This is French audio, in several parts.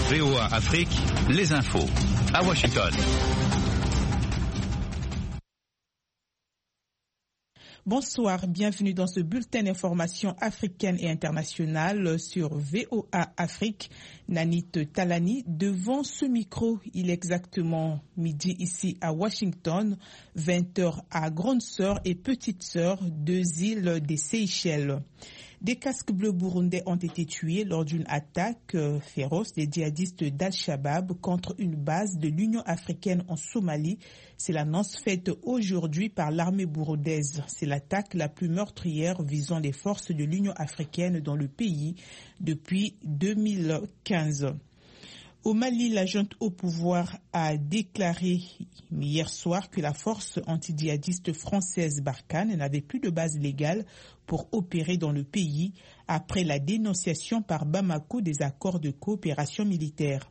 VOA Afrique, les infos. À Washington. Bonsoir, bienvenue dans ce bulletin d'information africaine et internationale sur VOA Afrique. Nanit Talani, devant ce micro, il est exactement midi ici à Washington, 20h à Grande Sœur et Petite Sœur, deux îles des Seychelles. Des casques bleus burundais ont été tués lors d'une attaque féroce des djihadistes d'Al-Shabaab contre une base de l'Union africaine en Somalie. C'est l'annonce faite aujourd'hui par l'armée burundaise. C'est l'attaque la plus meurtrière visant les forces de l'Union africaine dans le pays depuis 2015. Au Mali, la junte au pouvoir a déclaré hier soir que la force anti-djihadiste française Barkhane n'avait plus de base légale pour opérer dans le pays après la dénonciation par Bamako des accords de coopération militaire.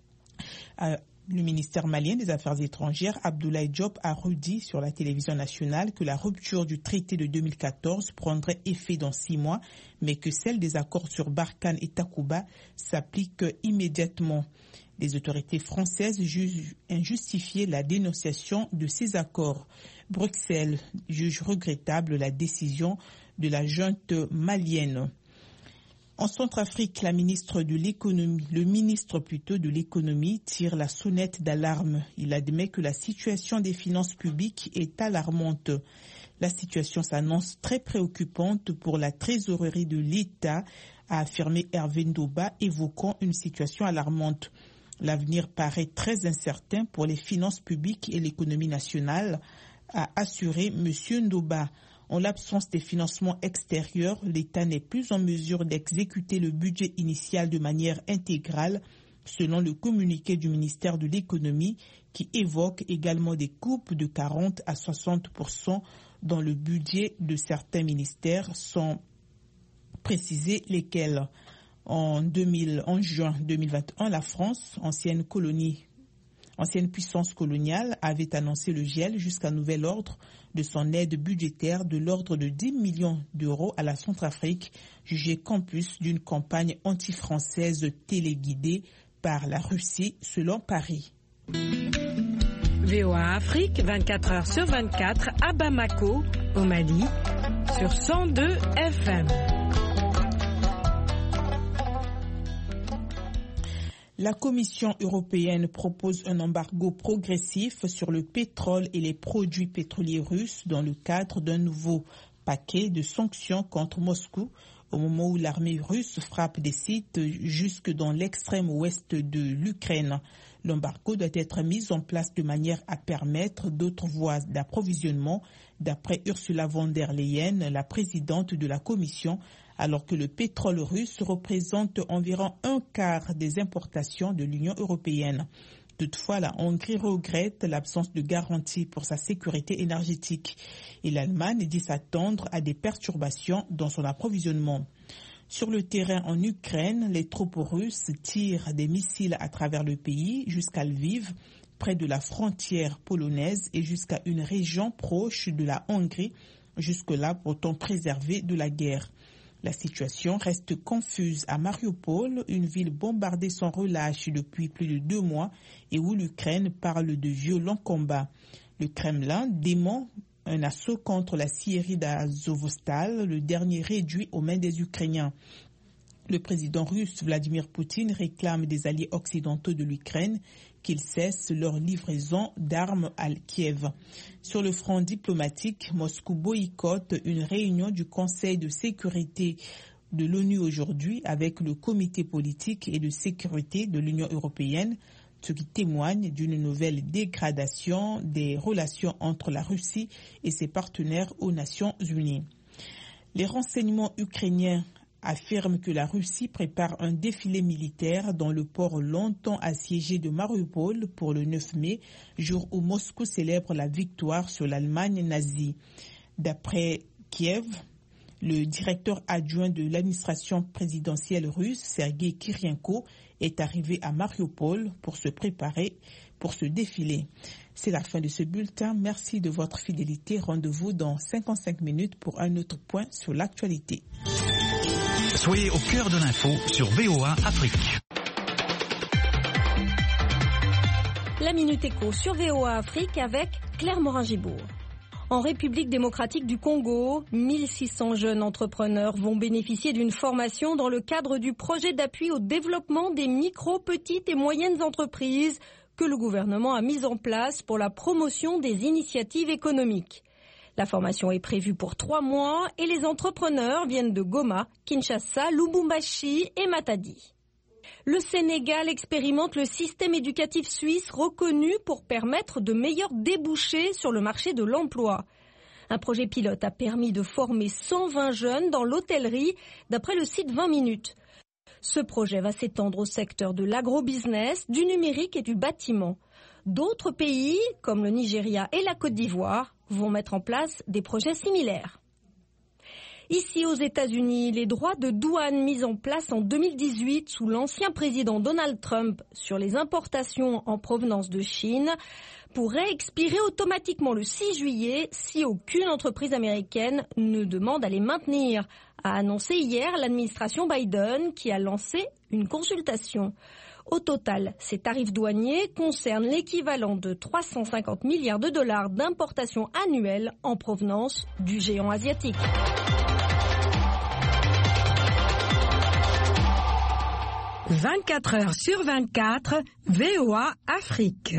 Le ministère malien des Affaires étrangères, Abdoulaye Diop, a redit sur la télévision nationale que la rupture du traité de 2014 prendrait effet dans 6 mois, mais que celle des accords sur Barkhane et Takuba s'applique immédiatement. Les autorités françaises jugent injustifiée la dénonciation de ces accords. Bruxelles juge regrettable la décision de la junte malienne. En Centrafrique, le ministre de l'économie tire la sonnette d'alarme. Il admet que la situation des finances publiques est alarmante. La situation s'annonce très préoccupante pour la trésorerie de l'État, a affirmé Hervé Ndoba, évoquant une situation alarmante. L'avenir paraît très incertain pour les finances publiques et l'économie nationale, a assuré M. Ndoba. En l'absence des financements extérieurs, l'État n'est plus en mesure d'exécuter le budget initial de manière intégrale, selon le communiqué du ministère de l'Économie, qui évoque également des coupes de 40 à 60% dans le budget de certains ministères, sans préciser lesquels. En juin 2021, la France, ancienne puissance coloniale, avait annoncé le gel jusqu'à nouvel ordre de son aide budgétaire de l'ordre de 10 millions d'euros à la Centrafrique, jugée campus d'une campagne anti-française téléguidée par la Russie, selon Paris. VOA Afrique, 24 heures sur 24, à Bamako, au Mali, sur 102 FM. La Commission européenne propose un embargo progressif sur le pétrole et les produits pétroliers russes dans le cadre d'un nouveau paquet de sanctions contre Moscou au moment où l'armée russe frappe des sites jusque dans l'extrême ouest de l'Ukraine. L'embargo doit être mis en place de manière à permettre d'autres voies d'approvisionnement, d'après Ursula von der Leyen, la présidente de la Commission, alors que le pétrole russe représente environ un quart des importations de l'Union européenne. Toutefois, la Hongrie regrette l'absence de garantie pour sa sécurité énergétique et l'Allemagne dit s'attendre à des perturbations dans son approvisionnement. Sur le terrain en Ukraine, les troupes russes tirent des missiles à travers le pays jusqu'à Lviv, près de la frontière polonaise et jusqu'à une région proche de la Hongrie, jusque-là pourtant préservée de la guerre. La situation reste confuse à Mariupol, une ville bombardée sans relâche depuis plus de 2 mois et où l'Ukraine parle de violents combats. Le Kremlin dément un assaut contre la scierie d'Azovstal, le dernier réduit aux mains des Ukrainiens. Le président russe Vladimir Poutine réclame des alliés occidentaux de l'Ukraine qu'ils cessent leur livraison d'armes à Kiev. Sur le front diplomatique, Moscou boycotte une réunion du Conseil de sécurité de l'ONU aujourd'hui avec le comité politique et de sécurité de l'Union européenne, ce qui témoigne d'une nouvelle dégradation des relations entre la Russie et ses partenaires aux Nations Unies. Les renseignements ukrainiens affirme que la Russie prépare un défilé militaire dans le port longtemps assiégé de Mariupol pour le 9 mai, jour où Moscou célèbre la victoire sur l'Allemagne nazie. D'après Kiev, le directeur adjoint de l'administration présidentielle russe, Sergei Kirienko, est arrivé à Mariupol pour se préparer pour ce défilé. C'est la fin de ce bulletin. Merci de votre fidélité. Rendez-vous dans 55 minutes pour un autre point sur l'actualité. Soyez au cœur de l'info sur VOA Afrique. La Minute Éco sur VOA Afrique avec Claire Morin-Gibourg. En République démocratique du Congo, 1600 jeunes entrepreneurs vont bénéficier d'une formation dans le cadre du projet d'appui au développement des micro, petites et moyennes entreprises que le gouvernement a mis en place pour la promotion des initiatives économiques. La formation est prévue pour 3 mois et les entrepreneurs viennent de Goma, Kinshasa, Lubumbashi et Matadi. Le Sénégal expérimente le système éducatif suisse reconnu pour permettre de meilleurs débouchés sur le marché de l'emploi. Un projet pilote a permis de former 120 jeunes dans l'hôtellerie, d'après le site 20 minutes. Ce projet va s'étendre au secteur de l'agrobusiness, du numérique et du bâtiment. D'autres pays, comme le Nigeria et la Côte d'Ivoire, vont mettre en place des projets similaires. Ici aux États-Unis, les droits de douane mis en place en 2018 sous l'ancien président Donald Trump sur les importations en provenance de Chine pourraient expirer automatiquement le 6 juillet si aucune entreprise américaine ne demande à les maintenir, a annoncé hier l'administration Biden qui a lancé une consultation. Au total, ces tarifs douaniers concernent l'équivalent de 350 milliards de dollars d'importations annuelles en provenance du géant asiatique. « 24 heures sur 24, VOA Afrique.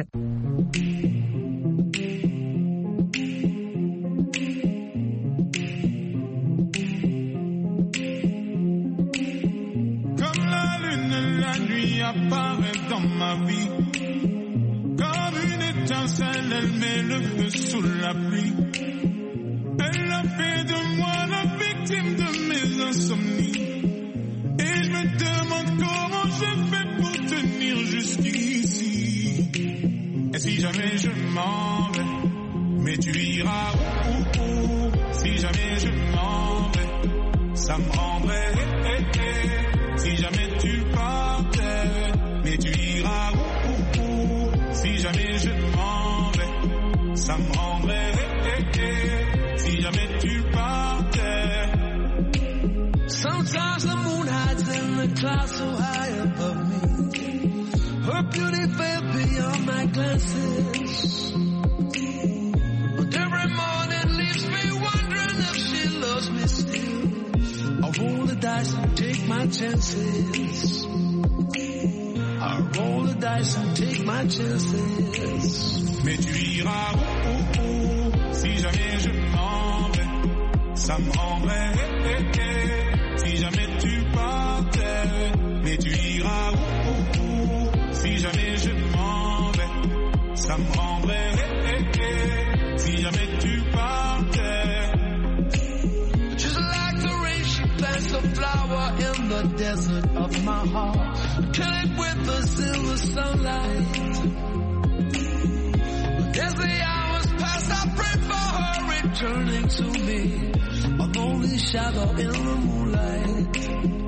Comme la lune, la nuit apparaît dans ma vie. Comme une étincelle, elle met le feu sous la pluie. Elle a fait de moi la victime de mes insomnies. Et je me demande comment je fais pour tenir jusqu'ici. Et si jamais je m'en vais, mais tu iras où? Si jamais je m'en vais, ça me rendrait. Si jamais tu partais, mais tu iras où? Si jamais je m'en vais, ça me rendrait. Si jamais tu partais. Sometimes the moon hides in the clouds so high above me. Her beauty fell beyond my glances. But every morning leaves me wondering if she loves me still. I roll the dice and take my chances. I roll the dice and take my chances. Mais tu iras où? Si jamais je m'en vais, ça me rendrait. Si jamais tu partais, mais tu iras où? Si jamais je m'en vais, ça me rendrait. Si jamais tu partais. Just like the rain, she plants a flower in the desert of my heart. Kill it with the silver sunlight. But as the hours pass, I pray for her returning to me. A lonely shadow in the moonlight.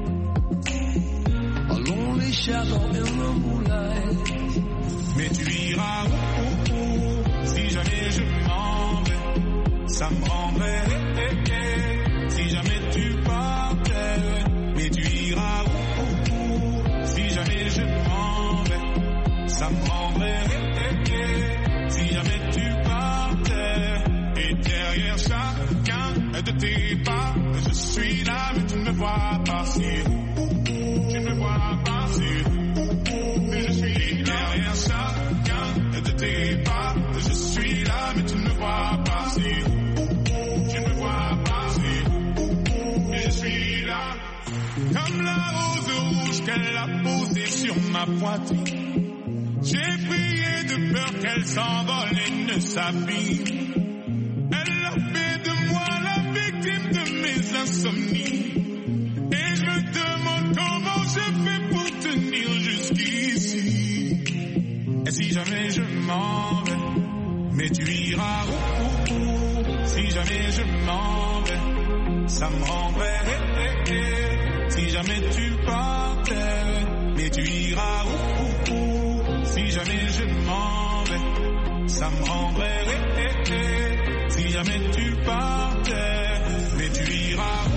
A lonely shadow in the moonlight. Mais tu iras où? Si jamais je m'en vais, ça me rendrait. Si jamais tu partais, mais tu iras où? Si jamais je m'en vais, ça me rendrait. Si jamais tu partais, et derrière chacun de tes pas, je suis là, mais tu ne me vois pas si. Tu ne me vois pas si. Je suis derrière chacun de tes pas, je suis là, mais tu ne me vois pas si. Tu ne me vois pas si. Je suis là, comme la rose rouge qu'elle a posée sur ma poitrine. J'ai prié de peur qu'elle s'envole et ne s'abîme. Elle a fait de moi la victime de mes insomnies. Et je me demande comment je fais pour tenir jusqu'ici. Et si jamais je m'en vais, mais tu iras où? Si jamais je m'en vais, ça me rendrait. Si jamais tu partais, mais tu iras où? Si jamais je m'en vais, ça me rendrait. Si jamais tu partais, mais tu iras où?